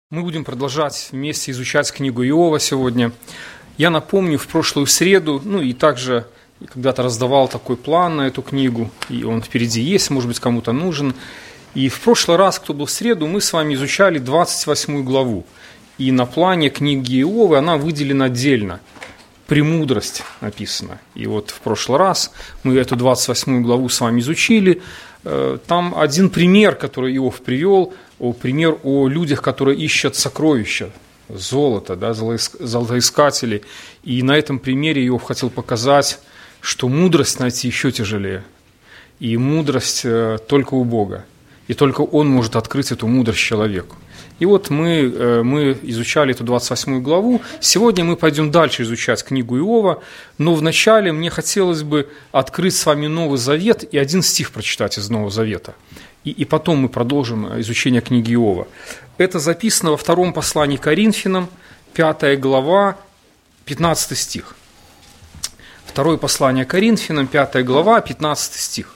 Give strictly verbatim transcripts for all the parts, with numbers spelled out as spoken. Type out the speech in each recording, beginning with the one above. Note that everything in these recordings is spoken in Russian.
Мы будем продолжать вместе изучать книгу Иова сегодня. Я напомню, в прошлую среду, ну и также когда-то раздавал такой план на эту книгу, и он впереди есть, может быть, кому-то нужен. И в прошлый раз, кто был в среду, мы с вами изучали двадцать восьмую главу. И на плане книги Иова она выделена отдельно. «Премудрость» написано. И вот в прошлый раз мы эту двадцать восьмую главу с вами изучили. Там один пример, который Иов привел, пример о людях, которые ищут сокровища, золото, да, золотоискатели. И на этом примере Иов хотел показать, что мудрость найти еще тяжелее. И мудрость только у Бога. И только Он может открыть эту мудрость человеку. И вот мы, мы изучали эту двадцать восьмую главу. Сегодня мы пойдем дальше изучать книгу Иова. Но вначале мне хотелось бы открыть с вами Новый Завет и один стих прочитать из Нового Завета. И, и потом мы продолжим изучение книги Иова. Это записано во втором послании к Коринфянам, пятая глава, пятнадцатый стих. Второе послание к Коринфянам, пятая глава, пятнадцатый стих.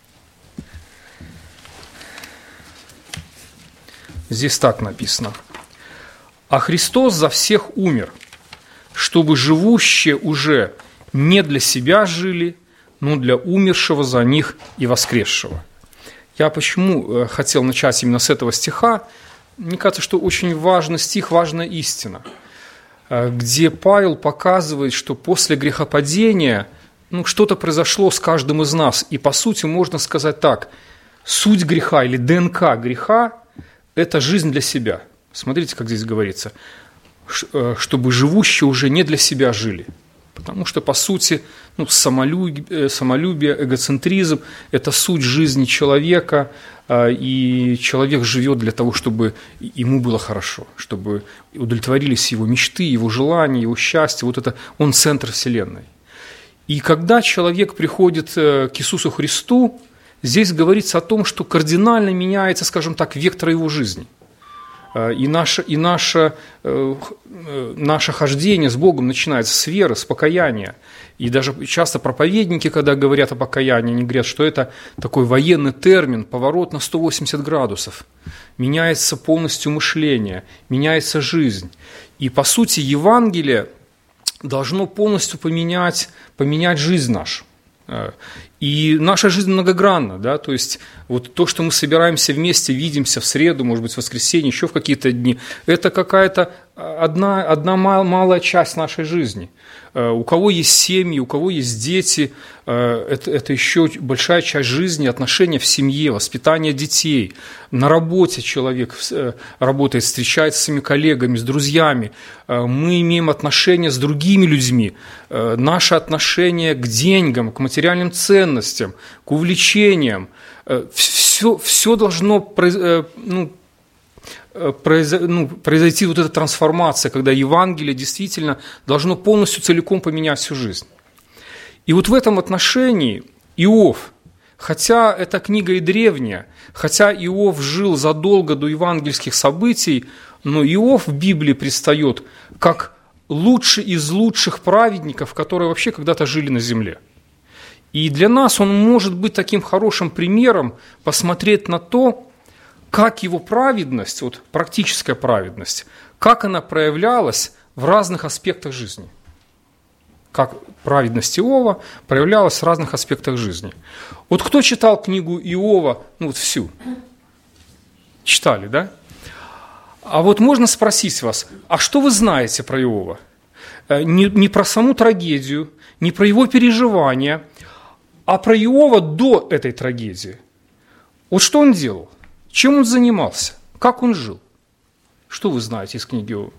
Здесь так написано. «А Христос за всех умер, чтобы живущие уже не для себя жили, но для умершего за них и воскресшего». Я почему хотел начать именно с этого стиха? Мне кажется, что очень важный стих, важная истина, где Павел показывает, что после грехопадения ну, что-то произошло с каждым из нас. И по сути можно сказать так, суть греха или ДНК греха – это жизнь для себя. Смотрите, как здесь говорится, чтобы живущие уже не для себя жили. Потому что, по сути, ну, самолюбие, самолюбие, эгоцентризм – это суть жизни человека, и человек живет для того, чтобы ему было хорошо, чтобы удовлетворились его мечты, его желания, его счастье. Вот это он центр Вселенной. И когда человек приходит к Иисусу Христу, здесь говорится о том, что кардинально меняется, скажем так, вектор его жизни. И наше, и наше, наше хождение с Богом начинается с веры, с покаяния. И даже часто проповедники, когда говорят о покаянии, они говорят, что это такой военный термин, поворот на сто восемьдесят градусов. Меняется полностью мышление, меняется жизнь. И по сути Евангелие должно полностью поменять, поменять жизнь нашу. И наша жизнь многогранна, да, то есть вот то, что мы собираемся вместе, видимся в среду, может быть, в воскресенье, еще в какие-то дни, это какая-то одна, одна малая часть нашей жизни. У кого есть семьи, у кого есть дети, это, это еще большая часть жизни, отношения в семье, воспитание детей. На работе человек работает, встречается с своими коллегами, с друзьями. Мы имеем отношения с другими людьми. Наше отношение к деньгам, к материальным ценностям, к увлечениям. Все, все должно ну, произойти вот эта трансформация, когда Евангелие действительно должно полностью целиком поменять всю жизнь. И вот в этом отношении Иов, хотя эта книга и древняя, хотя Иов жил задолго до евангельских событий, но Иов в Библии предстает как лучший из лучших праведников, которые вообще когда-то жили на земле. И для нас он может быть таким хорошим примером посмотреть на то, как его праведность, вот практическая праведность, как она проявлялась в разных аспектах жизни. Как праведность Иова проявлялась в разных аспектах жизни. Вот кто читал книгу Иова, ну вот всю? Читали, да? А вот можно спросить вас, а что вы знаете про Иова? Не, не про саму трагедию, не про его переживания, а про Иова до этой трагедии. Вот что он делал? Чем он занимался? Как он жил? Что вы знаете из книги Иова?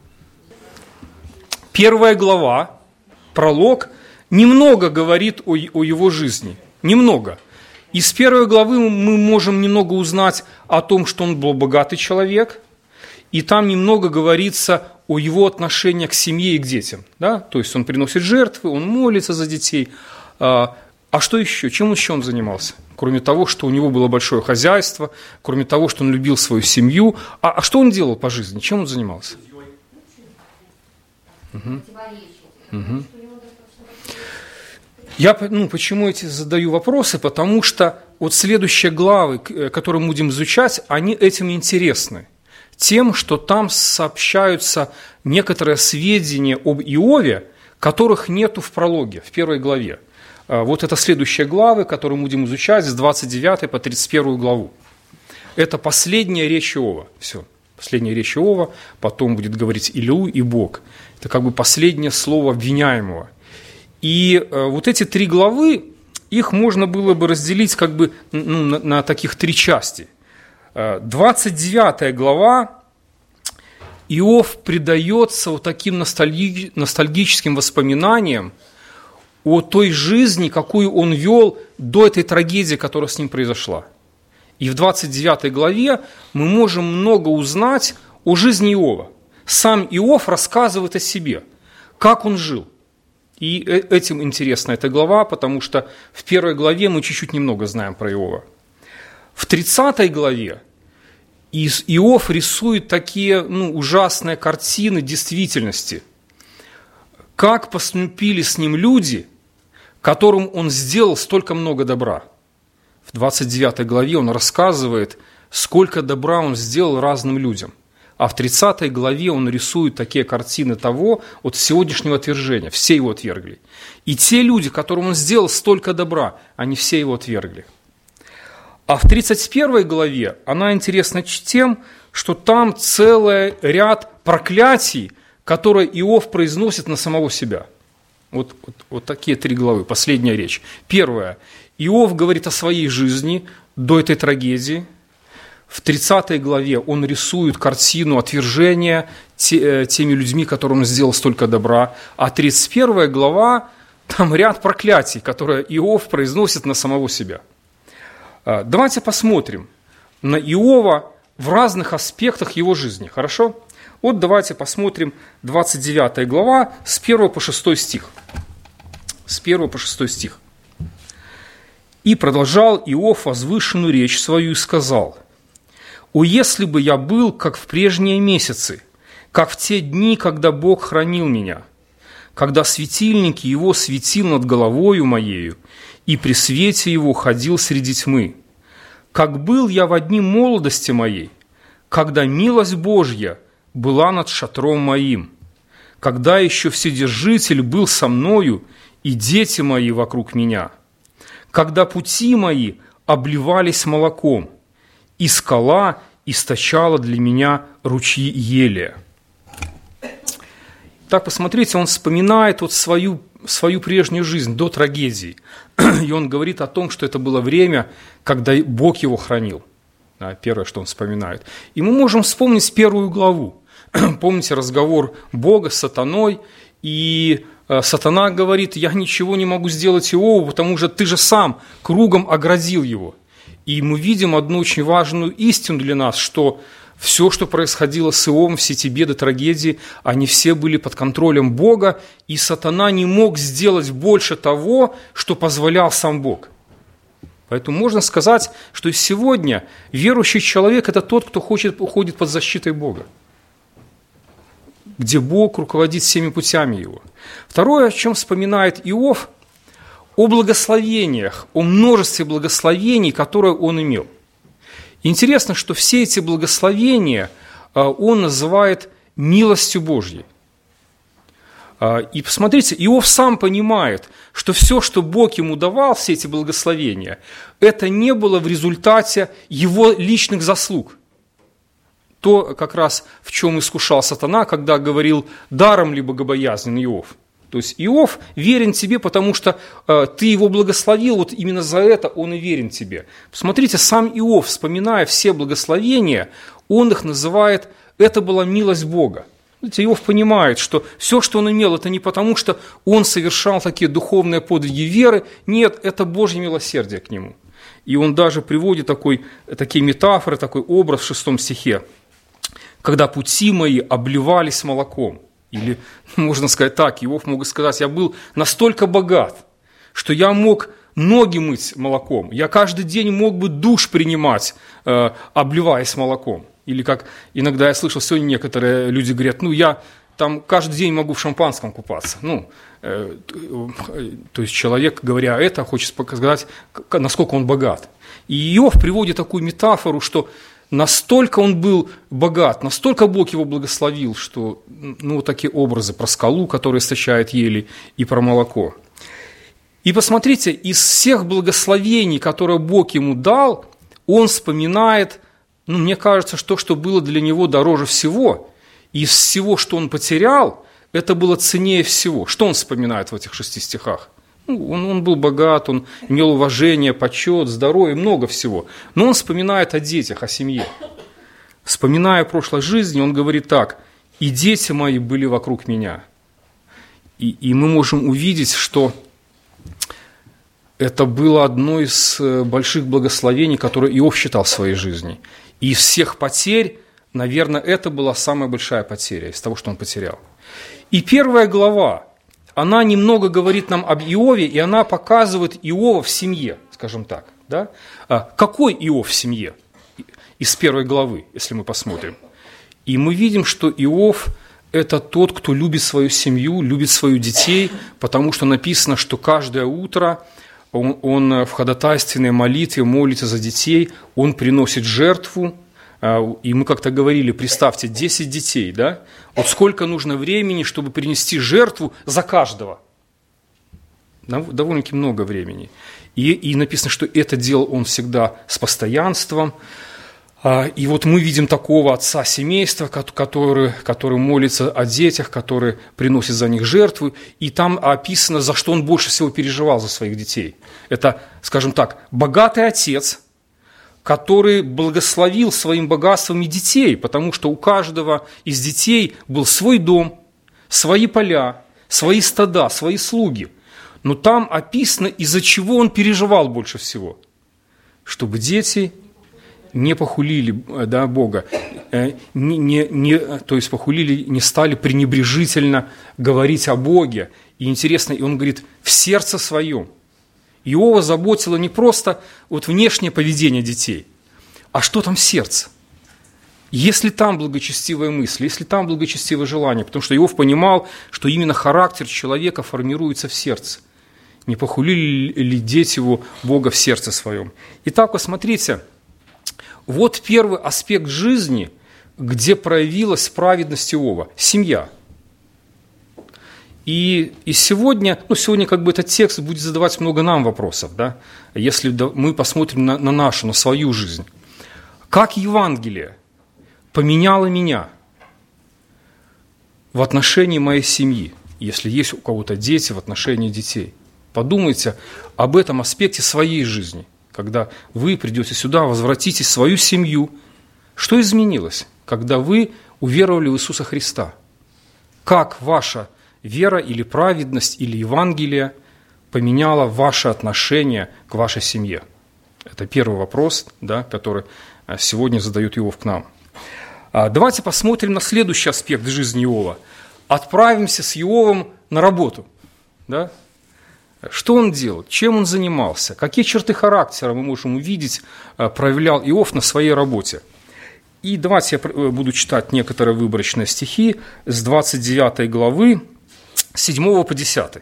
Первая глава, пролог, немного говорит о, о его жизни. Немного. Из первой главы мы можем немного узнать о том, что он был богатый человек, и там немного говорится о его отношении к семье и к детям. Да? То есть он приносит жертвы, он молится за детей. А что еще? Чем еще он занимался? Кроме того, что у него было большое хозяйство, кроме того, что он любил свою семью. А, а что он делал по жизни? Чем он занимался? Угу. Угу. Я ну, почему эти задаю вопросы? Потому что вот следующие главы, которые мы будем изучать, они этим интересны. тем, что там сообщаются некоторые сведения об Иове, которых нету в прологе, в первой главе. Вот это следующие главы, которые мы будем изучать, с двадцать девятой по тридцать первую главу. Это последняя речь Иова. Все, последняя речь Иова, потом будет говорить Илью и Бог. Это как бы последнее слово обвиняемого. И вот эти три главы, их можно было бы разделить как бы ну, на, на таких три части. двадцать девятая глава, Иов предается вот таким ностальги, ностальгическим воспоминаниям о той жизни, какую он вел до этой трагедии, которая с ним произошла. И в двадцать девятой главе мы можем много узнать о жизни Иова. Сам Иов рассказывает о себе, как он жил. И этим интересна эта глава, потому что в первой главе мы чуть-чуть немного знаем про Иова. В тридцатой главе Иов рисует такие ну, ужасные картины действительности. Как поступили с ним люди, которым он сделал столько много добра. В двадцать девятой главе он рассказывает, сколько добра он сделал разным людям. А в тридцатой главе он рисует такие картины того, от сегодняшнего отвержения. Все его отвергли. И те люди, которым он сделал столько добра, они все его отвергли. А в тридцать первой главе она интересна тем, что там целый ряд проклятий, которые Иов произносит на самого себя. Вот, вот, вот такие три главы, последняя речь. Первое. Иов говорит о своей жизни до этой трагедии. В тридцатой главе он рисует картину отвержения те, теми людьми, которым он сделал столько добра. А тридцать первая глава, там ряд проклятий, которые Иов произносит на самого себя. Давайте посмотрим на Иова в разных аспектах его жизни, хорошо? Вот давайте посмотрим двадцать девятая глава с первого по шестой стих. С первого по шестой стих. «И продолжал Иов возвышенную речь свою и сказал: «О, если бы я был, как в прежние месяцы, как в те дни, когда Бог хранил меня, когда светильник Его светил над головою моею, и при свете Его ходил среди тьмы. Как был я в дни молодости моей, когда милость Божья была над шатром моим, когда еще Вседержитель был со мною, и дети мои вокруг меня, когда пути мои обливались молоком, и скала источала для меня ручьи елея». Так, посмотрите, он вспоминает вот свою, свою прежнюю жизнь до трагедии. И он говорит о том, что это было время, когда Бог его хранил. Первое, что он вспоминает. И мы можем вспомнить первую главу. Помните разговор Бога с сатаной, и сатана говорит: «Я ничего не могу сделать Иову, потому что ты же сам кругом оградил его». И мы видим одну очень важную истину для нас, что все, что происходило с Иовом, все эти беды, трагедии, они все были под контролем Бога, и сатана не мог сделать больше того, что позволял сам Бог. Поэтому можно сказать, что сегодня верующий человек – это тот, кто хочет, уходит под защитой Бога, где Бог руководит всеми путями его. Второе, о чем вспоминает Иов, о благословениях, о множестве благословений, которые он имел. Интересно, что все эти благословения он называет милостью Божьей. И посмотрите, Иов сам понимает, что все, что Бог ему давал, все эти благословения, это не было в результате его личных заслуг. То, как раз в чем искушал сатана, когда говорил: «Даром ли богобоязнен Иов?» То есть Иов верен тебе, потому что э, ты его благословил, вот именно за это он и верен тебе. Посмотрите, сам Иов, вспоминая все благословения, он их называет: это была милость Бога. Видите, Иов понимает, что все, что он имел, это не потому, что он совершал такие духовные подвиги веры, нет, это Божье милосердие к нему. И он даже приводит такой, такие метафоры, такой образ в шестом стихе, когда пути мои обливались молоком. Или, можно сказать так, Иов мог сказать: я был настолько богат, что я мог ноги мыть молоком, я каждый день мог бы душ принимать, э, обливаясь молоком. Или как иногда я слышал, сегодня некоторые люди говорят: ну я там каждый день могу в шампанском купаться. Ну, э, то есть человек, говоря это, хочет показать, насколько он богат. И Иов приводит такую метафору, что настолько он был богат, настолько Бог его благословил, что, ну, вот такие образы про скалу, которая источает ели, и про молоко. И посмотрите, из всех благословений, которые Бог ему дал, он вспоминает, ну, мне кажется, что, что было для него дороже всего. И из всего, что он потерял, это было ценнее всего. Что он вспоминает в этих шести стихах? Ну, он, он был богат, он имел уважение, почет, здоровье, много всего. Но он вспоминает о детях, о семье. Вспоминая о прошлой жизни, он говорит так: «И дети мои были вокруг меня». И, и мы можем увидеть, что это было одно из больших благословений, которые Иов считал в своей жизни. И из всех потерь, наверное, это была самая большая потеря из того, что он потерял. И первая глава, она немного говорит нам об Иове, и она показывает Иова в семье, скажем так. Да? Какой Иов в семье? Из первой главы, если мы посмотрим. И мы видим, что Иов – это тот, кто любит свою семью, любит своих детей, потому что написано, что каждое утро он, он в ходатайственной молитве молится за детей, он приносит жертву. И мы как-то говорили, представьте, десять детей, да? Вот сколько нужно времени, чтобы принести жертву за каждого? Довольно-таки много времени. И, и написано, что это делал он всегда с постоянством. И вот мы видим такого отца семейства, который, который молится о детях, который приносит за них жертву. И там описано, за что он больше всего переживал за своих детей. Это, скажем так, богатый отец, который благословил своим богатством и детей, потому что у каждого из детей был свой дом, свои поля, свои стада, свои слуги. Но там описано, из-за чего он переживал больше всего. Чтобы дети не похулили, да, Бога, не, не, не, то есть похулили, не стали пренебрежительно говорить о Боге. И интересно, и он говорит, в сердце своем. Иова заботило не просто вот внешнее поведение детей, а что там в сердце. Если там благочестивая мысль, если там благочестивое желание, потому что Иов понимал, что именно характер человека формируется в сердце. Не похулили ли дети его Бога в сердце своем? Итак, посмотрите, вот первый аспект жизни, где проявилась праведность Иова – семья. И, и сегодня, ну, сегодня как бы этот текст будет задавать много нам вопросов, да? Если мы посмотрим на, на нашу, на свою жизнь. Как Евангелие поменяло меня в отношении моей семьи, если есть у кого-то дети, в отношении детей? Подумайте об этом аспекте своей жизни, когда вы придете сюда, возвратитесь в свою семью. Что изменилось, когда вы уверовали в Иисуса Христа? Как ваша вера или праведность, или Евангелие поменяло ваше отношение к вашей семье? Это первый вопрос, да, который сегодня задает Иов к нам. Давайте посмотрим на следующий аспект жизни Иова. Отправимся с Иовом на работу. Да? Что он делал? Чем он занимался? Какие черты характера мы можем увидеть, проявлял Иов на своей работе? И давайте я буду читать некоторые выборочные стихи с двадцать девятой главы, с седьмого по десятый.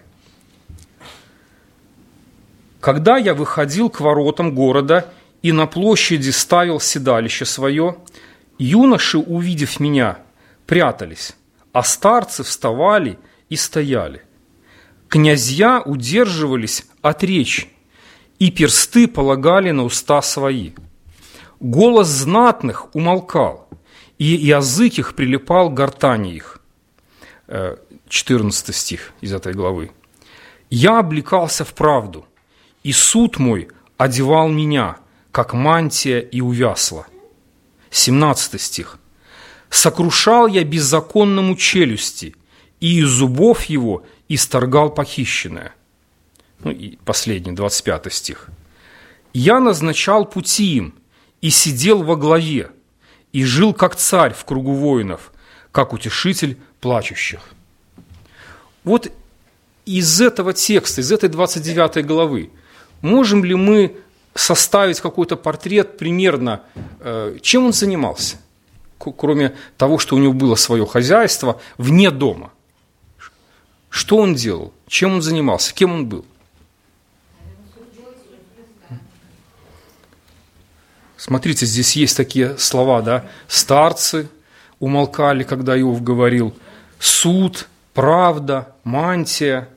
«Когда я выходил к воротам города и на площади ставил седалище свое, юноши, увидев меня, прятались, а старцы вставали и стояли. Князья удерживались от речи, и персты полагали на уста свои. Голос знатных умолкал, и язык их прилипал к гортани их». четырнадцатый стих из этой главы. «Я облекался в правду, и суд мой одевал меня, как мантия и увясла». семнадцатый стих. «Сокрушал я беззаконному челюсти, и из зубов его исторгал похищенное». Ну и последний, двадцать пятый стих. «Я назначал пути им, и сидел во главе, и жил как царь в кругу воинов, как утешитель плачущих». Вот из этого текста, из этой двадцать девятой главы, можем ли мы составить какой-то портрет примерно, чем он занимался, кроме того, что у него было свое хозяйство вне дома? Что он делал? Чем он занимался? Кем он был? Смотрите, здесь есть такие слова, да, старцы умолкали, когда Иов говорил, суд, правда, мантия,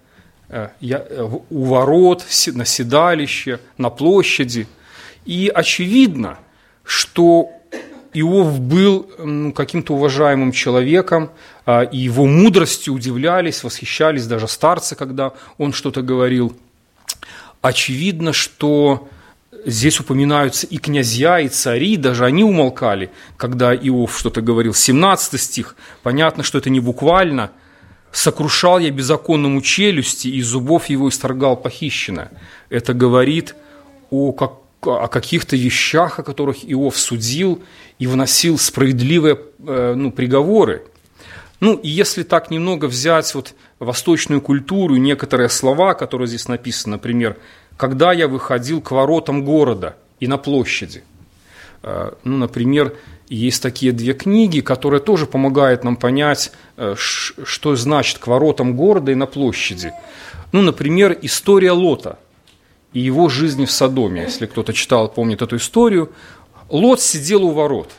у ворот, на седалище, на площади. И очевидно, что Иов был ну, каким-то уважаемым человеком, и его мудростью удивлялись, восхищались даже старцы, когда он что-то говорил. Очевидно, что здесь упоминаются и князья, и цари, даже они умолкали, когда Иов что-то говорил. семнадцатый стих, понятно, что это не буквально. «Сокрушал я беззаконному челюсти, и из зубов его исторгал похищенное». Это говорит о, как, о каких-то вещах, о которых Иов судил и выносил справедливые э, ну, приговоры. Ну, и если так немного взять вот восточную культуру, некоторые слова, которые здесь написаны, например, «когда я выходил к воротам города и на площади». Ну, например, есть такие две книги, которые тоже помогают нам понять, что значит «к воротам города и на площади». Ну, например, «История Лота» и его жизни в Содоме. Если кто-то читал, помнит эту историю. Лот сидел у ворот.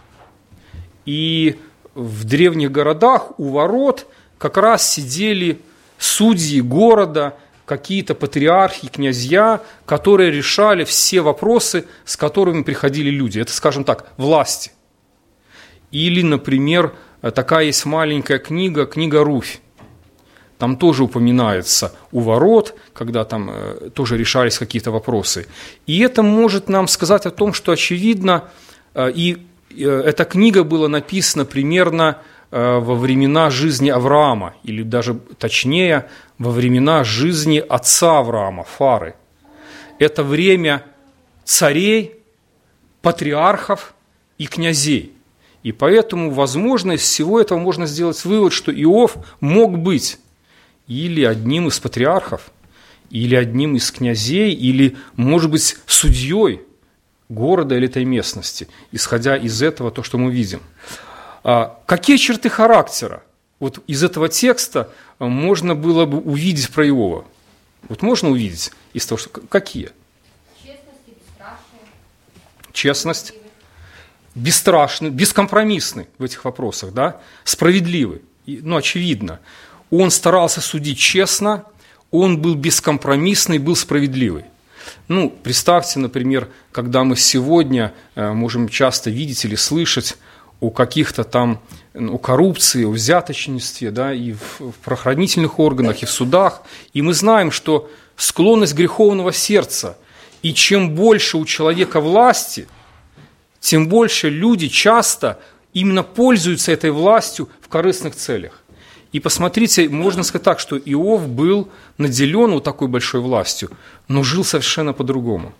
И в древних городах у ворот как раз сидели судьи города, какие-то патриархи, князья, которые решали все вопросы, с которыми приходили люди. Это, скажем так, власти. Или, например, такая есть маленькая книга, книга «Руфь». Там тоже упоминается у ворот, когда там э, тоже решались какие-то вопросы. И это может нам сказать о том, что, очевидно, э, и э, эта книга была написана примерно э, во времена жизни Авраама, или даже точнее, во времена жизни отца Авраама, Фары. Это время царей, патриархов и князей. И поэтому, возможно, из всего этого можно сделать вывод, что Иов мог быть или одним из патриархов, или одним из князей, или, может быть, судьей города или этой местности, исходя из этого, то, что мы видим. А какие черты характера вот из этого текста можно было бы увидеть про Иова? Вот можно увидеть из того, что какие? Честность и бесстрашие. Честность, бесстрашный, бескомпромиссный в этих вопросах, да? Справедливый, ну, очевидно. Он старался судить честно, он был бескомпромиссный, был справедливый. Ну, представьте, например, когда мы сегодня можем часто видеть или слышать о каких-то там, о коррупции, о взяточничестве, да, и в, в правоохранительных органах, и в судах, и мы знаем, что склонность греховного сердца, и чем больше у человека власти, тем больше люди часто именно пользуются этой властью в корыстных целях. И посмотрите, можно сказать так, что Иов был наделен вот такой большой властью, но жил совершенно по-другому.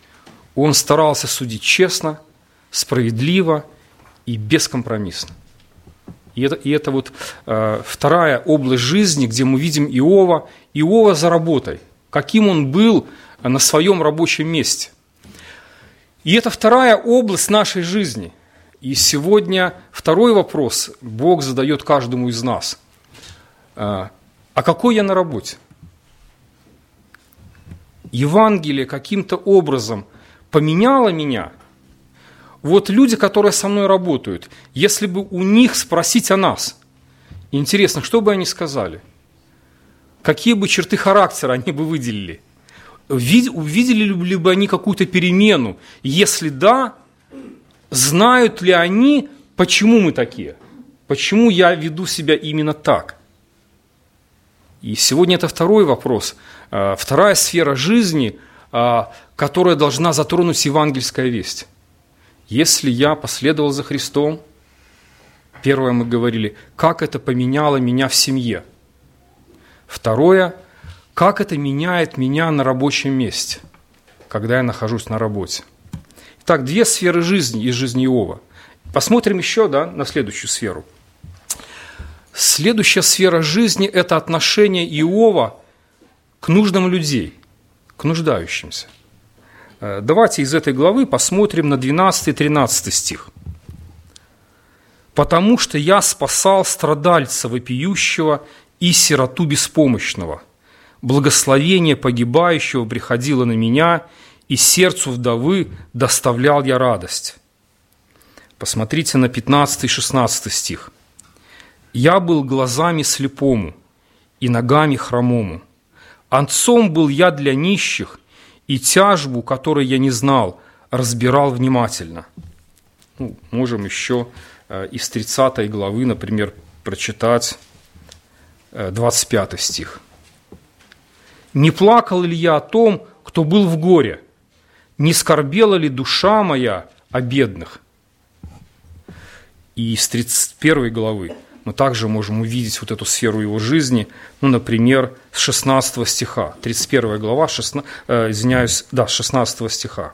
Он старался судить честно, справедливо и бескомпромиссно. И это, и это вот э, вторая область жизни, где мы видим Иова, Иова за работой, каким он был на своем рабочем месте. И это вторая область нашей жизни. И сегодня второй вопрос Бог задает каждому из нас. А какой я на работе? Евангелие каким-то образом поменяло меня? Вот люди, которые со мной работают, если бы у них спросить о нас, интересно, что бы они сказали? Какие бы черты характера они бы выделили? Увидели ли бы они какую-то перемену? Если да, знают ли они, почему мы такие? Почему я веду себя именно так? И сегодня это второй вопрос, вторая сфера жизни, которая должна затронуть евангельская весть. Если я последовал за Христом, первое мы говорили, как это поменяло меня в семье. Второе, как это меняет меня на рабочем месте, когда я нахожусь на работе. Итак, две сферы жизни из жизни Иова. Посмотрим еще, да, на следующую сферу. Следующая сфера жизни – это отношение Иова к нуждам людей, к нуждающимся. Давайте из этой главы посмотрим на двенадцатый и тринадцатый стих. «Потому что я спасал страдальца вопиющего и сироту беспомощного. Благословение погибающего приходило на меня, и сердцу вдовы доставлял я радость». Посмотрите на пятнадцатый и шестнадцатый стих. «Я был глазами слепому и ногами хромому. Отцом был я для нищих, и тяжбу, которой я не знал, разбирал внимательно». Ну, можем еще э, из тридцатой главы, например, прочитать э, двадцать пятый стих. «Не плакал ли я о том, кто был в горе? Не скорбела ли душа моя о бедных?» И из тридцать первой главы мы также можем увидеть вот эту сферу его жизни, ну, например, с шестнадцатого стиха, тридцать первая глава, шестнадцать, э, извиняюсь, да, с шестнадцатого стиха.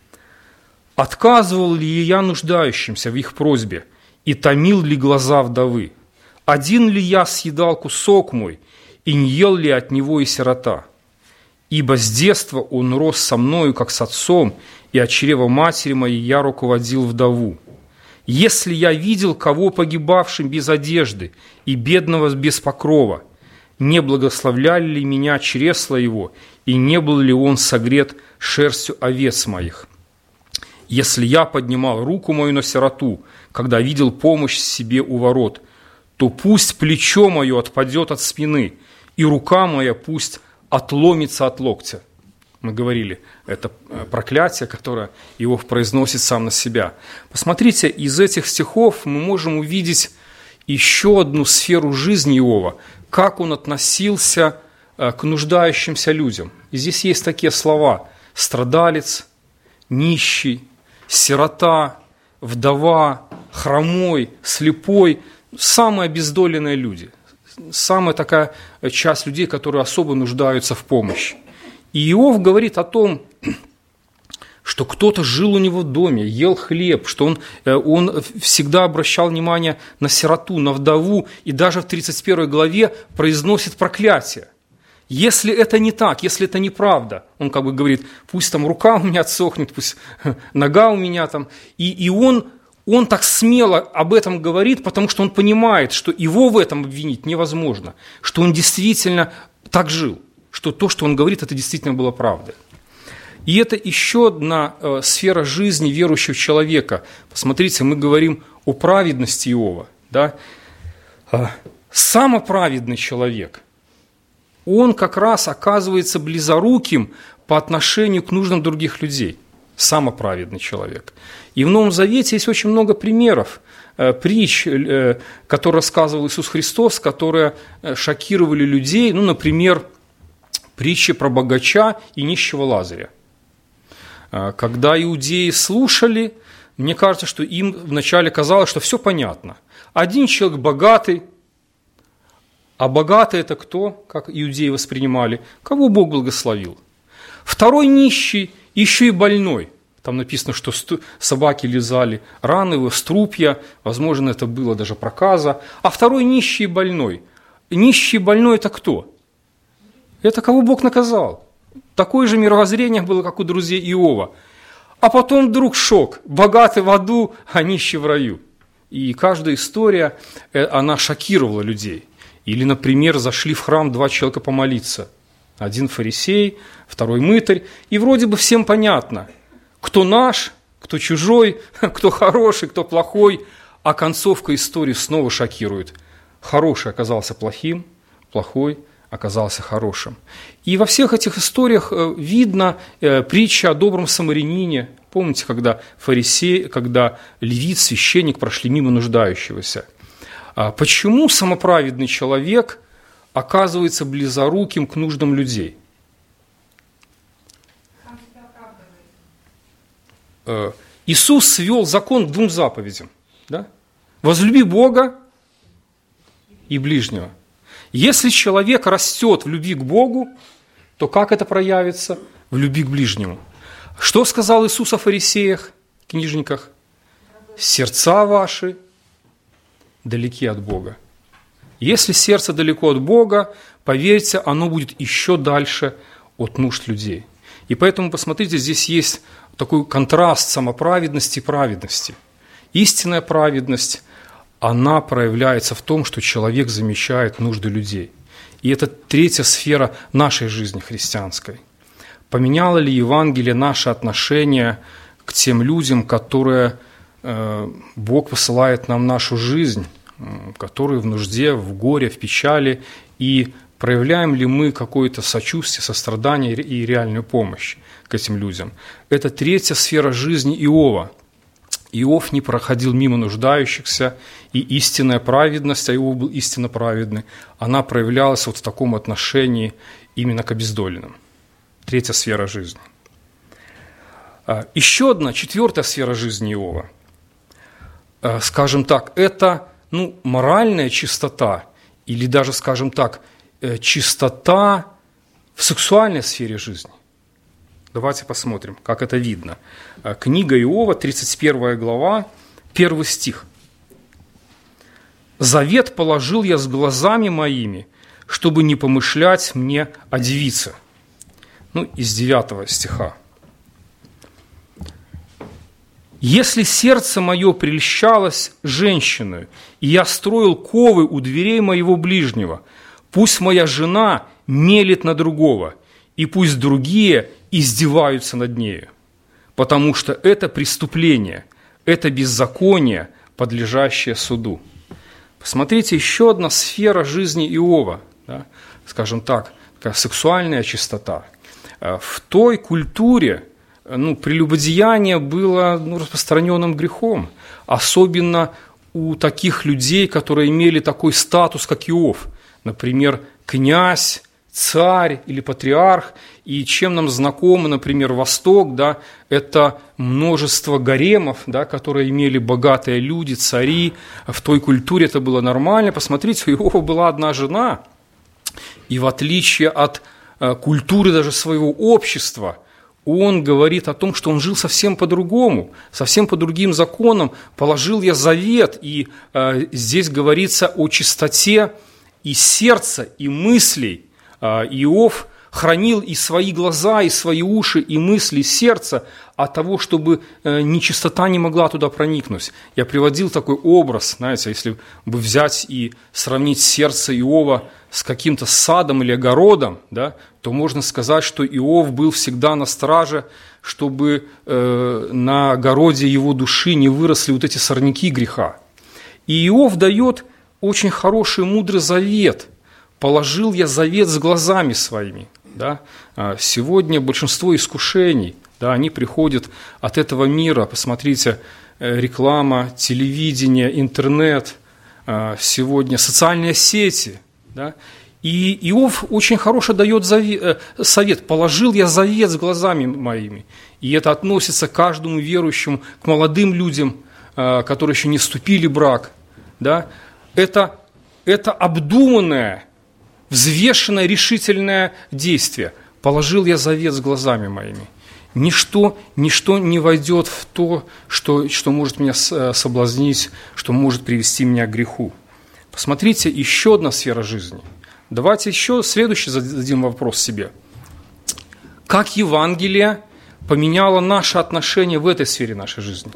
«Отказывал ли я нуждающимся в их просьбе, и томил ли глаза вдовы? Один ли я съедал кусок мой, и не ел ли от него и сирота? Ибо с детства он рос со мною, как с отцом, и от чрева матери моей я руководил вдову. Если я видел кого погибавшим без одежды и бедного без покрова, не благословляли ли меня чресла его, и не был ли он согрет шерстью овец моих? Если я поднимал руку мою на сироту, когда видел помощь себе у ворот, то пусть плечо мое отпадет от спины, и рука моя пусть отломится от локтя». Мы говорили, это проклятие, которое Иов произносит сам на себя. Посмотрите, из этих стихов мы можем увидеть еще одну сферу жизни Иова, как он относился к нуждающимся людям. И здесь есть такие слова: страдалец, нищий, сирота, вдова, хромой, слепой, самые обездоленные люди, самая такая часть людей, которые особо нуждаются в помощи. И Иов говорит о том, что кто-то жил у него в доме, ел хлеб, что он, он всегда обращал внимание на сироту, на вдову, и даже в тридцать первой главе произносит проклятие. Если это не так, если это неправда, он как бы говорит, пусть там рука у меня отсохнет, пусть нога у меня там. И, и он, он так смело об этом говорит, потому что он понимает, что его в этом обвинить невозможно, что он действительно так жил, что то, что он говорит, это действительно было правдой. И это еще одна э, сфера жизни верующего человека. Посмотрите, мы говорим о праведности Иова. Да? Э, самоправедный человек, он как раз оказывается близоруким по отношению к нуждам других людей. Самоправедный человек. И в Новом Завете есть очень много примеров, э, притч, э, которые рассказывал Иисус Христос, которые э, шокировали людей. Ну, например, притча про богача и нищего Лазаря. Когда иудеи слушали, мне кажется, что им вначале казалось, что все понятно. Один человек богатый, а богатый – это кто, как иудеи воспринимали? Кого Бог благословил. Второй нищий, еще и больной. Там написано, что собаки лизали раны его, струпья, возможно, это было даже проказа. А второй нищий и больной. Нищий и больной – это кто? Это кого Бог наказал. Такое же мировоззрение было, как у друзей Иова. А потом вдруг шок. Богатый в аду, а нищий в раю. И каждая история, она шокировала людей. Или, например, зашли в храм два человека помолиться. Один фарисей, второй мытарь. И вроде бы всем понятно, кто наш, кто чужой, кто хороший, кто плохой. А концовка истории снова шокирует. Хороший оказался плохим, плохой оказался хорошим. И во всех этих историях видно притча о добром самарянине. Помните, когда фарисей, когда левит, священник прошли мимо нуждающегося. Почему самоправедный человек оказывается близоруким к нуждам людей? Иисус свел закон к двум заповедям. Да? Возлюби Бога и ближнего. Если человек растет в любви к Богу, то как это проявится? В любви к ближнему. Что сказал Иисус о фарисеях, книжниках? Сердца ваши далеки от Бога. Если сердце далеко от Бога, поверьте, оно будет еще дальше от нужд людей. И поэтому, посмотрите, здесь есть такой контраст самоправедности и праведности. Истинная праведность, она проявляется в том, что человек замечает нужды людей. И это третья сфера нашей жизни христианской. Поменяло ли Евангелие наше отношение к тем людям, которые э, Бог посылает нам в нашу жизнь, э, которые в нужде, в горе, в печали, и проявляем ли мы какое-то сочувствие, сострадание и реальную помощь к этим людям? Это третья сфера жизни Иова. Иов не проходил мимо нуждающихся, и истинная праведность, а Иов был истинно праведный, она проявлялась вот в таком отношении именно к обездоленным. Третья сфера жизни. Еще одна, четвертая сфера жизни Иова, скажем так, это ну, моральная чистота, или даже, скажем так, чистота в сексуальной сфере жизни. Давайте посмотрим, как это видно. Книга Иова, тридцать первая глава, первый стих. «Завет положил я с глазами моими, чтобы не помышлять мне о девице». Ну, из девятого стиха. «Если сердце мое прельщалось женщиной, и я строил ковы у дверей моего ближнего, пусть моя жена мелет на другого, и пусть другие издеваются над нею, потому что это преступление, это беззаконие, подлежащее суду». Посмотрите, еще одна сфера жизни Иова, да, скажем так, такая сексуальная чистота. В той культуре ну, прелюбодеяние было ну, распространенным грехом, особенно у таких людей, которые имели такой статус, как Иов, например, князь, царь или патриарх. И чем нам знакомы, например, Восток, да, это множество гаремов, да, которые имели богатые люди, цари. В той культуре это было нормально. Посмотрите, у Иова была одна жена, и в отличие от э, культуры даже своего общества, он говорит о том, что он жил совсем по-другому, совсем по другим законам. «Положил я завет», и э, здесь говорится о чистоте и сердца, и мыслей. Э, Иов хранил и свои глаза, и свои уши, и мысли, и сердце от того, чтобы нечистота не могла туда проникнуть. Я приводил такой образ, знаете, если бы взять и сравнить сердце Иова с каким-то садом или огородом, да, то можно сказать, что Иов был всегда на страже, чтобы э, на огороде его души не выросли вот эти сорняки греха. И Иов дает очень хороший, мудрый завет. «Положил я завет с глазами своими». Да? Сегодня большинство искушений, да, они приходят от этого мира. Посмотрите, реклама, телевидение, интернет, сегодня социальные сети. Да? И Иов очень хорошо дает совет. «Положил я завет с глазами моими». И это относится к каждому верующему, к молодым людям, которые еще не вступили в брак. Да? Это, это обдуманное, взвешенное, решительное действие. «Положил я завет с глазами моими». Ничто, ничто не войдет в то, что, что может меня соблазнить, что может привести меня к греху. Посмотрите, еще одна сфера жизни. Давайте еще следующий зададим вопрос себе. Как Евангелие поменяло наше отношение в этой сфере нашей жизни?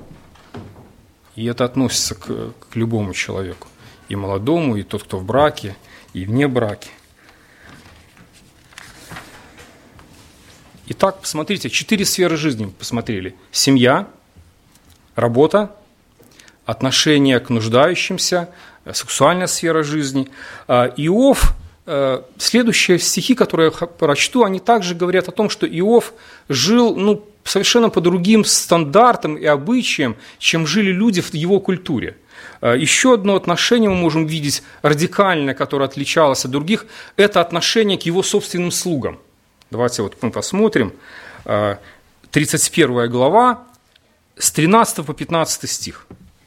И это относится к, к любому человеку. И молодому, и тот, кто в браке, и вне браке. Итак, посмотрите, четыре сферы жизни мы посмотрели. Семья, работа, отношение к нуждающимся, сексуальная сфера жизни. Иов, следующие стихи, которые я прочту, они также говорят о том, что Иов жил ну, совершенно по другим стандартам и обычаям, чем жили люди в его культуре. Еще одно отношение мы можем видеть радикальное, которое отличалось от других, это отношение к его собственным слугам. Давайте вот мы посмотрим. тридцать первая глава, с тринадцатого по пятнадцатый стих.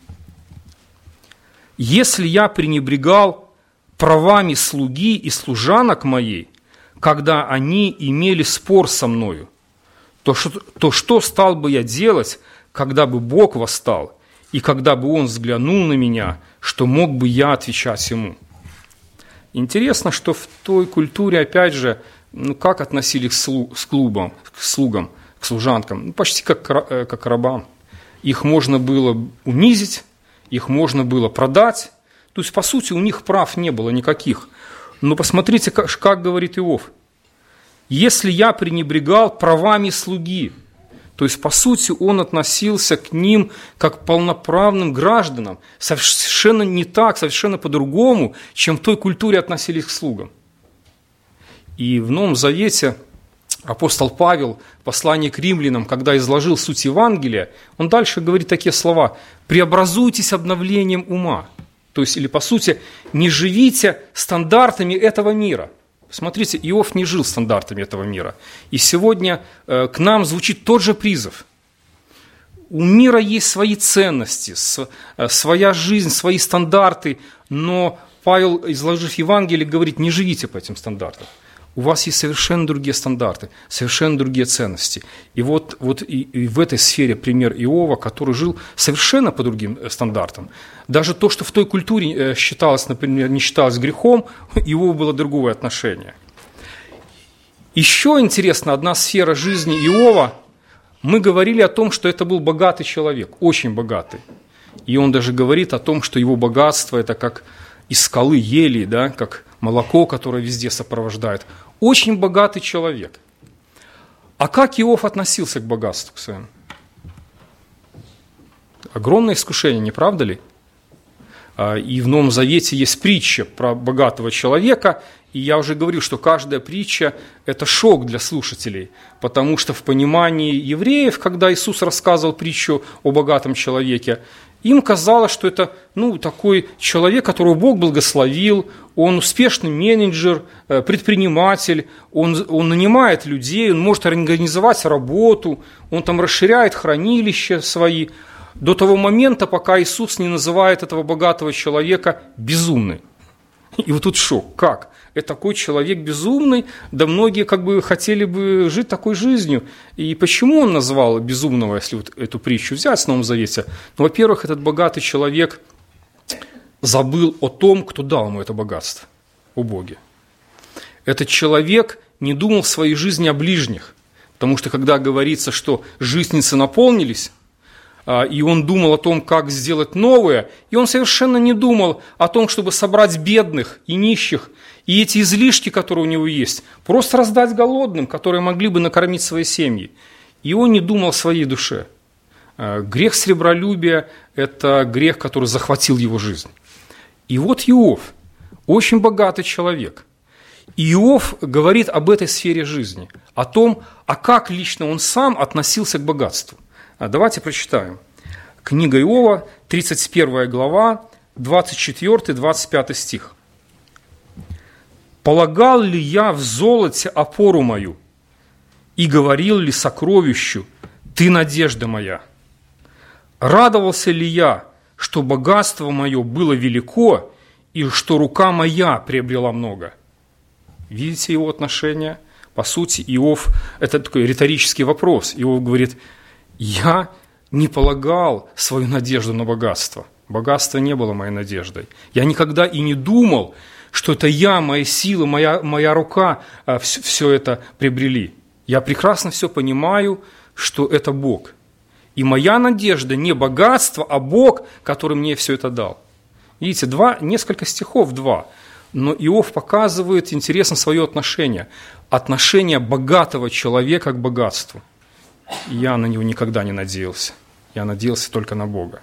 «Если я пренебрегал правами слуги и служанок моей, когда они имели спор со мною, то что, то что стал бы я делать, когда бы Бог восстал, и когда бы Он взглянул на меня, что мог бы я отвечать Ему?» Интересно, что в той культуре, опять же, ну, как относились к клубам, к слугам, к служанкам? Ну, почти как, как к рабам. Их можно было унизить, их можно было продать. То есть, по сути, у них прав не было никаких. Но посмотрите, как, как говорит Иов. если я пренебрегал правами слуги». То есть, по сути, он относился к ним как к полноправным гражданам, совершенно не так, совершенно по-другому, чем в той культуре относились к слугам. И в Новом Завете апостол Павел в послании к римлянам, когда изложил суть Евангелия, он дальше говорит такие слова: «Преобразуйтесь обновлением ума». То есть, или по сути, не живите стандартами этого мира. Смотрите, Иов не жил стандартами этого мира. И сегодня э, к нам звучит тот же призыв. У мира есть свои ценности, с, э, своя жизнь, свои стандарты, но Павел, изложив Евангелие, говорит: не живите по этим стандартам. У вас есть совершенно другие стандарты, совершенно другие ценности. И вот, вот и, и в этой сфере пример Иова, который жил совершенно по другим стандартам. Даже то, что в той культуре считалось, например, не считалось грехом, у Иова было другое отношение. Еще интересно, одна сфера жизни Иова, мы говорили о том, что это был богатый человек, очень богатый. И он даже говорит о том, что его богатство – это как из скалы ели, да, как молоко, которое везде сопровождает. Очень богатый человек. А как Иов относился к богатству к своему? Огромное искушение, не правда ли? И в Новом Завете есть притча про богатого человека, и я уже говорил, что каждая притча – это шок для слушателей, потому что в понимании евреев, когда Иисус рассказывал притчу о богатом человеке, им казалось, что это ну, такой человек, которого Бог благословил, он успешный менеджер, предприниматель, он, он нанимает людей, он может организовать работу, он там расширяет хранилища свои, до того момента, пока Иисус не называет этого богатого человека безумным. И вот тут шок. Как? Это такой человек безумный, да многие как бы хотели бы жить такой жизнью. И почему он назвал безумного, если вот эту притчу взять в Новом Завете? Ну, во-первых, этот богатый человек забыл о том, кто дал ему это богатство, о Боге. Этот человек не думал в своей жизни о ближних, потому что когда говорится, что житницы наполнились, и он думал о том, как сделать новое, и он совершенно не думал о том, чтобы собрать бедных и нищих, и эти излишки, которые у него есть, просто раздать голодным, которые могли бы накормить свои семьи. И он не думал о своей душе. Грех сребролюбия – это грех, который захватил его жизнь. И вот Иов, очень богатый человек. И Иов говорит об этой сфере жизни, о том, а как лично он сам относился к богатству. Давайте прочитаем. Книга Иова, тридцать первая глава, двадцать четвёртый - двадцать пятый стих. «Полагал ли я в золоте опору мою, и говорил ли сокровищу: ты надежда моя? Радовался ли я, что богатство мое было велико, и что рука моя приобрела много?» Видите его отношение? По сути, Иов, это такой риторический вопрос. Иов говорит: я не полагал свою надежду на богатство. Богатство не было моей надеждой. Я никогда и не думал, что это я, мои силы, моя, моя рука а, все, все это приобрели. Я прекрасно все понимаю, что это Бог. И моя надежда не богатство, а Бог, который мне все это дал. Видите, два, несколько стихов, два. Но Иов показывает, интересно, свое отношение. Отношение богатого человека к богатству. Я на него никогда не надеялся. Я надеялся только на Бога.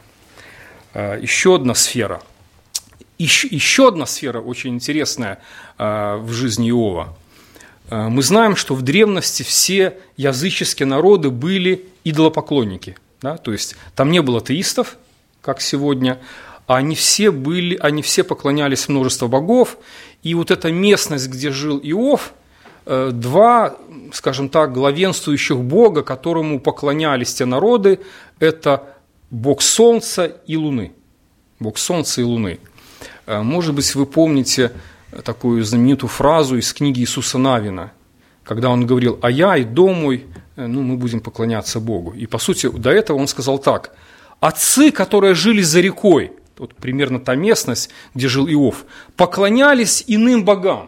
Еще одна сфера. Еще, еще одна сфера очень интересная в жизни Иова. Мы знаем, что в древности все языческие народы были идолопоклонники. Да? То есть там не было атеистов, как сегодня, а они все, были, они все поклонялись множеству богов. И вот эта местность, где жил Иов, два, скажем так, главенствующих бога, которому поклонялись те народы, это бог солнца и луны. Бог солнца и луны. Может быть, вы помните такую знаменитую фразу из книги Иисуса Навина, когда он говорил: «А я и дом мой, ну, мы будем поклоняться Богу». И, по сути, до этого он сказал так: «Отцы, которые жили за рекой», вот примерно та местность, где жил Иов, «поклонялись иным богам».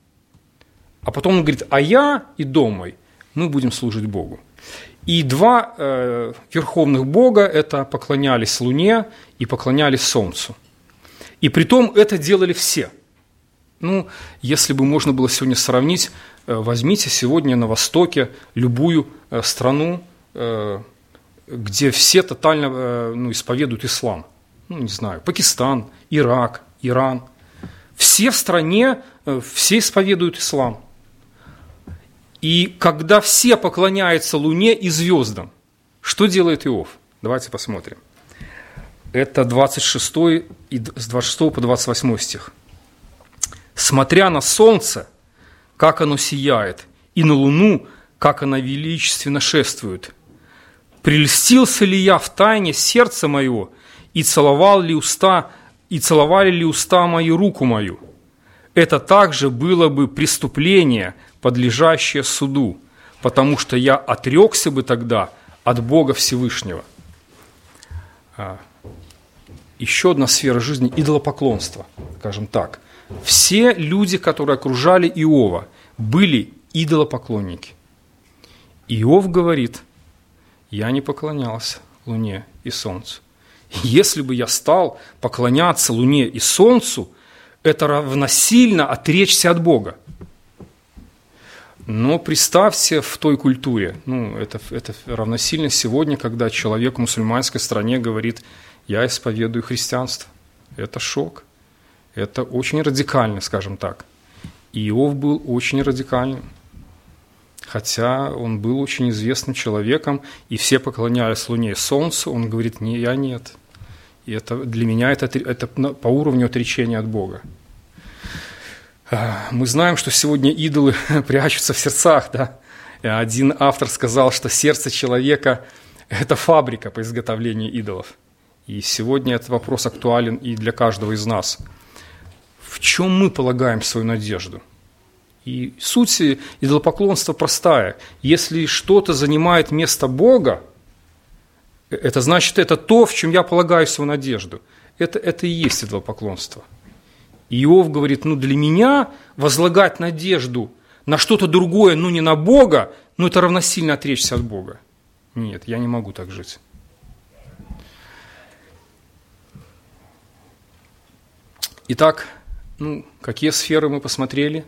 А потом он говорит: «А я и дом мой, мы будем служить Богу». И два э, верховных бога – это поклонялись луне и поклонялись солнцу. И притом это делали все. Ну, если бы можно было сегодня сравнить, возьмите сегодня на Востоке любую страну, где все тотально ну, исповедуют ислам. Ну, не знаю, Пакистан, Ирак, Иран. Все в стране, все исповедуют ислам. И когда все поклоняются Луне и звездам, что делает Иов? Давайте посмотрим. Это двадцать шестой, с двадцать шестого по двадцать восьмой стих. «Смотря на солнце, как оно сияет, и на луну, как она величественно шествует, прельстился ли я в тайне сердце мое, и целовал ли уста, и целовали ли уста мои руку мою? Это также было бы преступление, подлежащее суду, потому что я отрекся бы тогда от Бога Всевышнего». Еще одна сфера жизни – идолопоклонство, скажем так. Все люди, которые окружали Иова, были идолопоклонники. Иов говорит: я не поклонялся Луне и Солнцу. Если бы я стал поклоняться Луне и Солнцу, это равносильно отречься от Бога. Но представьте в той культуре, ну, это, это равносильно сегодня, когда человек в мусульманской стране говорит: я исповедую христианство. Это шок. Это очень радикально, скажем так. Иов был очень радикальным. Хотя он был очень известным человеком, и все поклонялись Луне и Солнцу, он говорит: не, я нет. И это, для меня это, это по уровню отречения от Бога. Мы знаем, что сегодня идолы прячутся в сердцах. Да? Один автор сказал, что сердце человека – это фабрика по изготовлению идолов. И сегодня этот вопрос актуален и для каждого из нас. В чем мы полагаем свою надежду? И суть идолопоклонства простая. Если что-то занимает место Бога, это значит, это то, в чем я полагаю свою надежду. Это, это и есть идолопоклонство. И Иов говорит: ну для меня возлагать надежду на что-то другое, ну не на Бога, ну это равносильно отречься от Бога. Нет, я не могу так жить. Итак, ну, какие сферы мы посмотрели?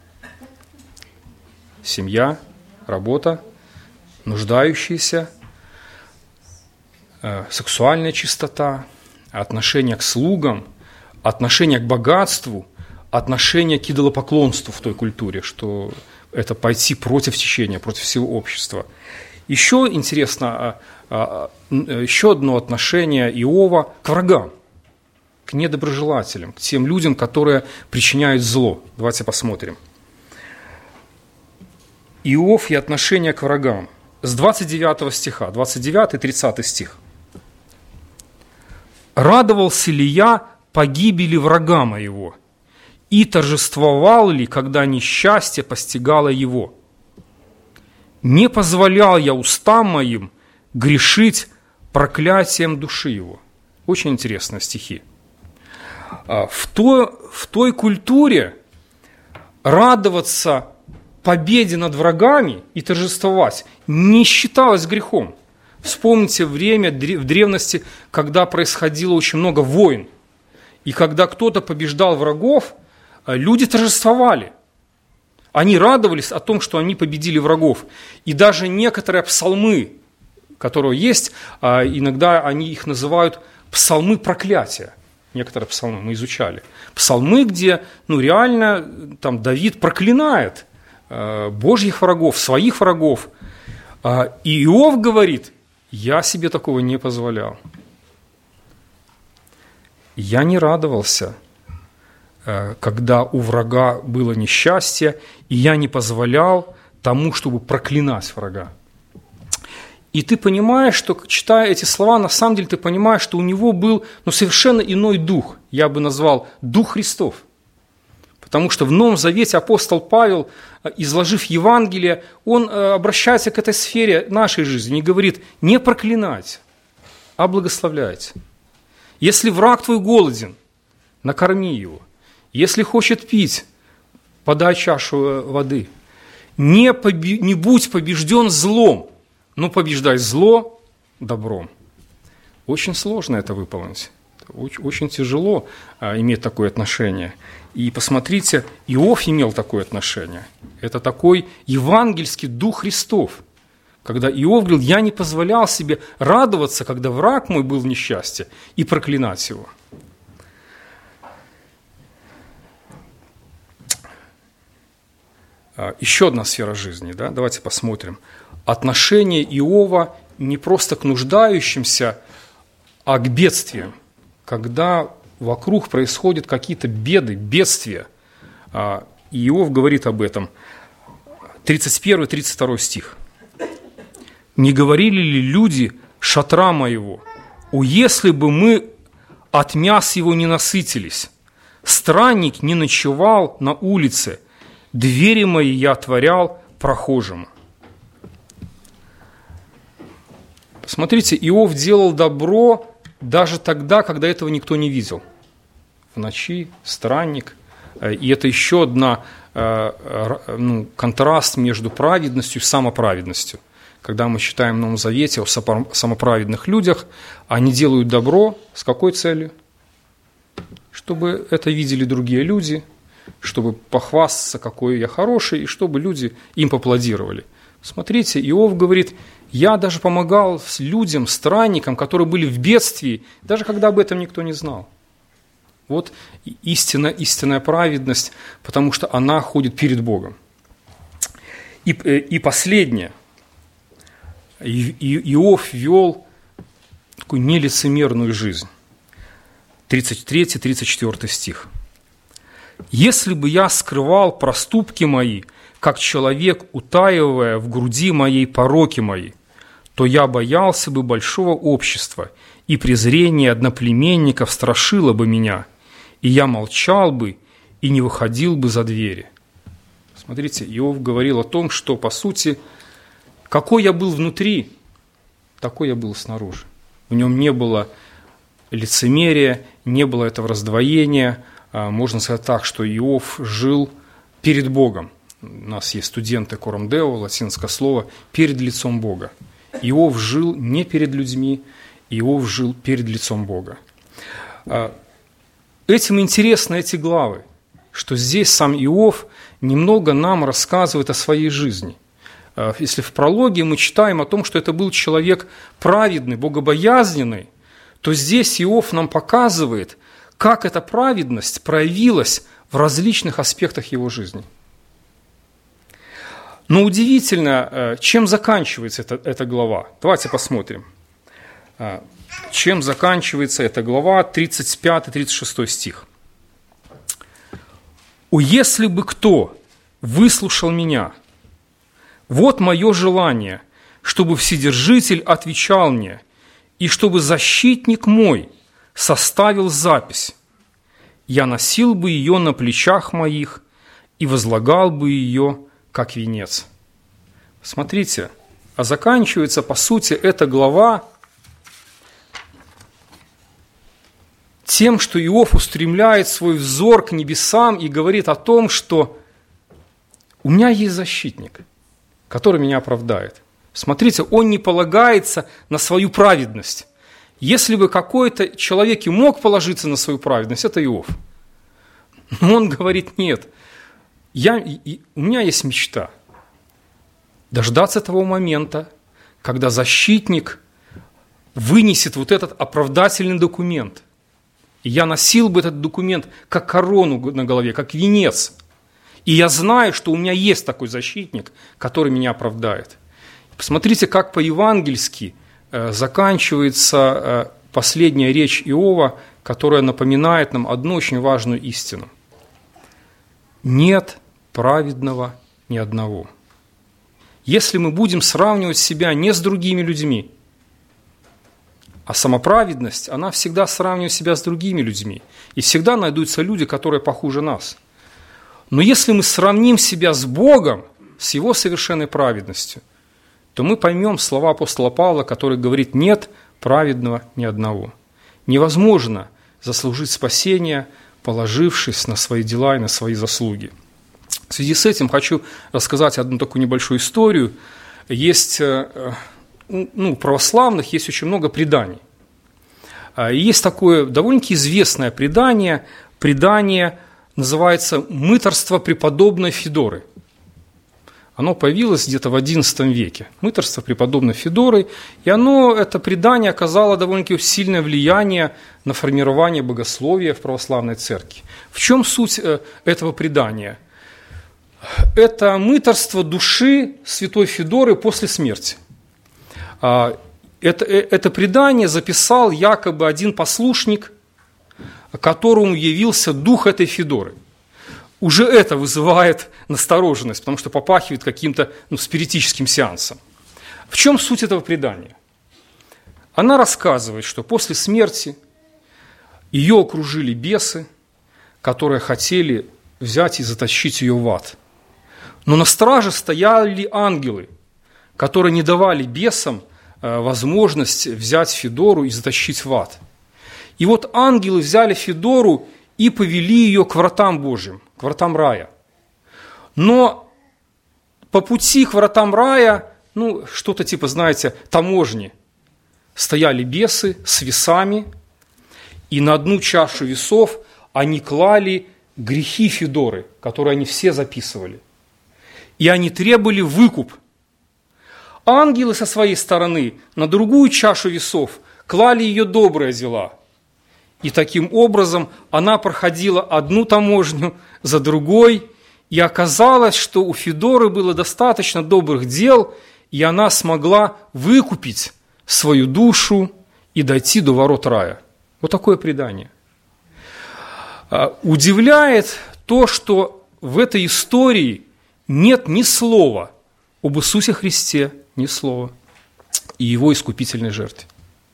Семья, работа, нуждающиеся, э, сексуальная чистота, отношение к слугам, отношение к богатству, отношение к идолопоклонству в той культуре, что это пойти против течения, против всего общества. Еще интересно, еще одно отношение Иова к врагам, к недоброжелателям, к тем людям, которые причиняют зло. Давайте посмотрим. Иов и отношение к врагам. С двадцать девятого стиха, двадцать девятый тридцатый стих. «Радовался ли я погибели врага моего, и торжествовал ли, когда несчастье постигало его? Не позволял я устам моим грешить проклятием души его». Очень интересные стихи. В той, в той культуре радоваться победе над врагами и торжествовать не считалось грехом. Вспомните время в древности, когда происходило очень много войн. И когда кто-то побеждал врагов, люди торжествовали. Они радовались о том, что они победили врагов. И даже некоторые псалмы, которые есть, иногда они их называют псалмы проклятия. Некоторые псалмы мы изучали. Псалмы, где ну, реально там, Давид проклинает Божьих врагов, своих врагов. И Иов говорит: я себе такого не позволял. Я не радовался, когда у врага было несчастье, и я не позволял тому, чтобы проклинать врага. И ты понимаешь, что, читая эти слова, на самом деле ты понимаешь, что у него был ну, совершенно иной дух, я бы назвал Дух Христов. Потому что в Новом Завете апостол Павел, изложив Евангелие, он обращается к этой сфере нашей жизни и говорит: не проклинайте, а благословляйте. Если враг твой голоден, накорми его. Если хочет пить, подай чашу воды. Не, побе- не будь побежден злом, но побеждай зло добром. Очень сложно это выполнить. Очень, очень тяжело а, иметь такое отношение. И посмотрите, Иов имел такое отношение. Это такой евангельский дух Христов. Когда Иов говорил: я не позволял себе радоваться, когда враг мой был в несчастье, и проклинать его. Еще одна сфера жизни, да? Давайте посмотрим. Отношение Иова не просто к нуждающимся, а к бедствиям. Когда вокруг происходят какие-то беды, бедствия. Иов говорит об этом. тридцать первый тридцать второй стих. «Не говорили ли люди шатра моего? О, если бы мы от мяс его не насытились! Странник не ночевал на улице, двери мои я отворял прохожему». Посмотрите, Иов делал добро даже тогда, когда этого никто не видел. В ночи странник. И это еще одна, ну, контраст между праведностью и самоправедностью. Когда мы читаем в Новом Завете о самоправедных людях, они делают добро с какой целью? Чтобы это видели другие люди, чтобы похвастаться, какой я хороший, и чтобы люди им поаплодировали. Смотрите, Иов говорит: я даже помогал людям, странникам, которые были в бедствии, даже когда об этом никто не знал. Вот истинная, истинная праведность, потому что она ходит перед Богом. И, и последнее. Иов вел такую нелицемерную жизнь. тридцать третий тридцать четвёртый стих. «Если бы я скрывал проступки мои, как человек, утаивая в груди моей пороки мои, то я боялся бы большого общества, и презрение одноплеменников страшило бы меня, и я молчал бы и не выходил бы за двери». Смотрите, Иов говорил о том, что, по сути, какой я был внутри, такой я был снаружи. В нем не было лицемерия, не было этого раздвоения. Можно сказать так, что Иов жил перед Богом. У нас есть студенты Корам Део, латинское слово, перед лицом Бога. Иов жил не перед людьми, Иов жил перед лицом Бога. Этим интересны эти главы, что здесь сам Иов немного нам рассказывает о своей жизни. Если в прологе мы читаем о том, что это был человек праведный, богобоязненный, то здесь Иов нам показывает, как эта праведность проявилась в различных аспектах его жизни. Но удивительно, чем заканчивается эта, эта глава. Давайте посмотрим. Чем заканчивается эта глава, тридцать пятый тридцать шестой стих. «О, если бы кто выслушал меня, вот мое желание, чтобы Вседержитель отвечал мне, и чтобы защитник мой составил запись. Я носил бы ее на плечах моих и возлагал бы ее, как венец». Смотрите, а заканчивается, по сути, эта глава тем, что Иов устремляет свой взор к небесам и говорит о том, что у меня есть защитник, который меня оправдает. Смотрите, он не полагается на свою праведность. Если бы какой-то человек и мог положиться на свою праведность, это Иов. Но он говорит: нет, я, и, у меня есть мечта. Дождаться того момента, когда защитник вынесет вот этот оправдательный документ. И я носил бы этот документ как корону на голове, как венец. И я знаю, что у меня есть такой защитник, который меня оправдает. Посмотрите, как по-евангельски э, заканчивается э, последняя речь Иова, которая напоминает нам одну очень важную истину. Нет праведного ни одного. Если мы будем сравнивать себя не с другими людьми, а самоправедность, она всегда сравнивает себя с другими людьми. И всегда найдутся люди, которые похуже нас. Но если мы сравним себя с Богом, с Его совершенной праведностью, то мы поймем слова апостола Павла, который говорит: нет праведного ни одного. Невозможно заслужить спасение, положившись на свои дела и на свои заслуги. В связи с этим хочу рассказать одну такую небольшую историю. Есть... Ну, у православных есть очень много преданий. И есть такое довольно-таки известное предание, предание называется «Мытарство преподобной Федоры». Оно появилось где-то в одиннадцатом веке. Мытарство преподобной Федоры. И оно, это предание оказало довольно-таки сильное влияние на формирование богословия в православной церкви. В чем суть этого предания? Это мытарство души святой Федоры после смерти. Это, это предание записал якобы один послушник, которому явился дух этой Федоры. Уже это вызывает настороженность, потому что попахивает каким-то ну, спиритическим сеансом. В чем суть этого предания? Она рассказывает, что после смерти ее окружили бесы, которые хотели взять и затащить ее в ад. Но на страже стояли ангелы, которые не давали бесам возможность взять Федору и затащить в ад. И вот ангелы взяли Федору и повели ее к вратам Божьим, к вратам рая. Но по пути к вратам рая, ну, что-то типа, знаете, таможни, стояли бесы с весами, и на одну чашу весов они клали грехи Федоры, которые они все записывали. И они требовали выкуп. Ангелы со своей стороны на другую чашу весов клали ее добрые дела. И таким образом она проходила одну таможню за другой, и оказалось, что у Федоры было достаточно добрых дел, и она смогла выкупить свою душу и дойти до ворот рая. Вот такое предание. Удивляет то, что в этой истории нет ни слова об Иисусе Христе, ни слова, и Его искупительной жертве.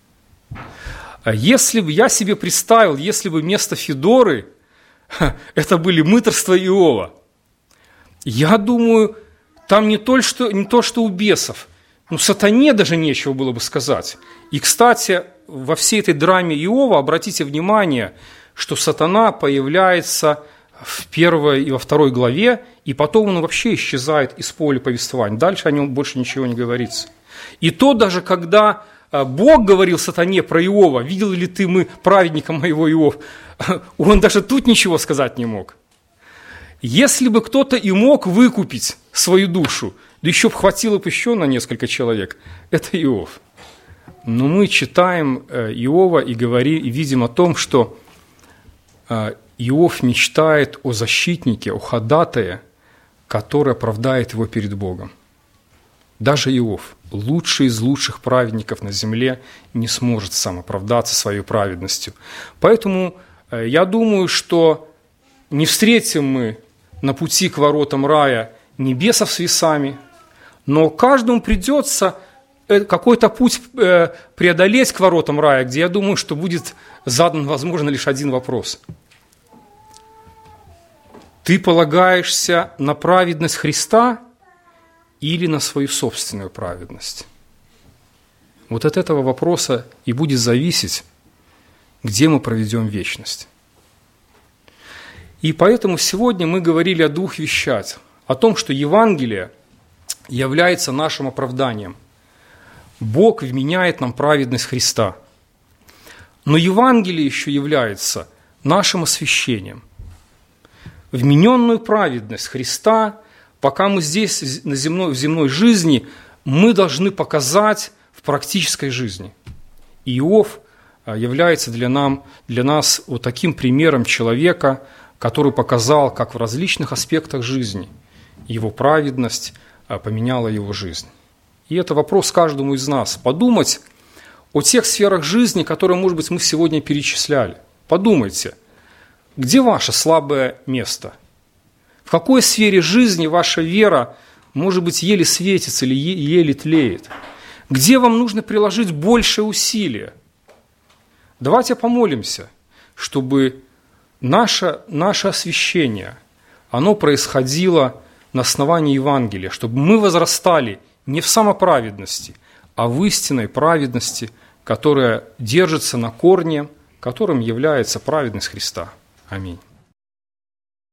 Если бы я себе представил, если бы вместо Федоры это были мытарства Иова, я думаю, там не то, что, не то, что у бесов, ну, сатане даже нечего было бы сказать. И, кстати, во всей этой драме Иова, обратите внимание, что сатана появляется в первой и во второй главе, и потом он вообще исчезает из поля повествования. Дальше о нем больше ничего не говорится. И то даже когда Бог говорил сатане про Иова, видел ли ты мы праведника моего Иов, он даже тут ничего сказать не мог. Если бы кто-то и мог выкупить свою душу, да еще бы хватило бы еще на несколько человек, это Иов. Но мы читаем Иова и говорим, и видим о том, что Иов мечтает о защитнике, о ходатае, который оправдает его перед Богом. Даже Иов, лучший из лучших праведников на земле, не сможет сам оправдаться своей праведностью. Поэтому я думаю, что не встретим мы на пути к воротам рая ни бесов с весами, но каждому придется какой-то путь преодолеть к воротам рая, где я думаю, что будет задан, возможно, лишь один вопрос. Ты полагаешься на праведность Христа или на свою собственную праведность? Вот от этого вопроса и будет зависеть, где мы проведем вечность. И поэтому сегодня мы говорили о двух вещах. О том, что Евангелие является нашим оправданием. Бог вменяет нам праведность Христа. Но Евангелие еще является нашим освящением. Вмененную праведность Христа, пока мы здесь, на земной, в земной жизни, мы должны показать в практической жизни. Иов является для, нам, для нас вот таким примером человека, который показал, как в различных аспектах жизни его праведность поменяла его жизнь. И это вопрос каждому из нас. Подумать о тех сферах жизни, которые, может быть, мы сегодня перечисляли. Подумайте, где ваше слабое место? В какой сфере жизни ваша вера, может быть, еле светится или еле тлеет? Где вам нужно приложить больше усилия? Давайте помолимся, чтобы наше, наше освящение, оно происходило на основании Евангелия, чтобы мы возрастали не в самоправедности, а в истинной праведности, которая держится на корне, которым является праведность Христа. Аминь.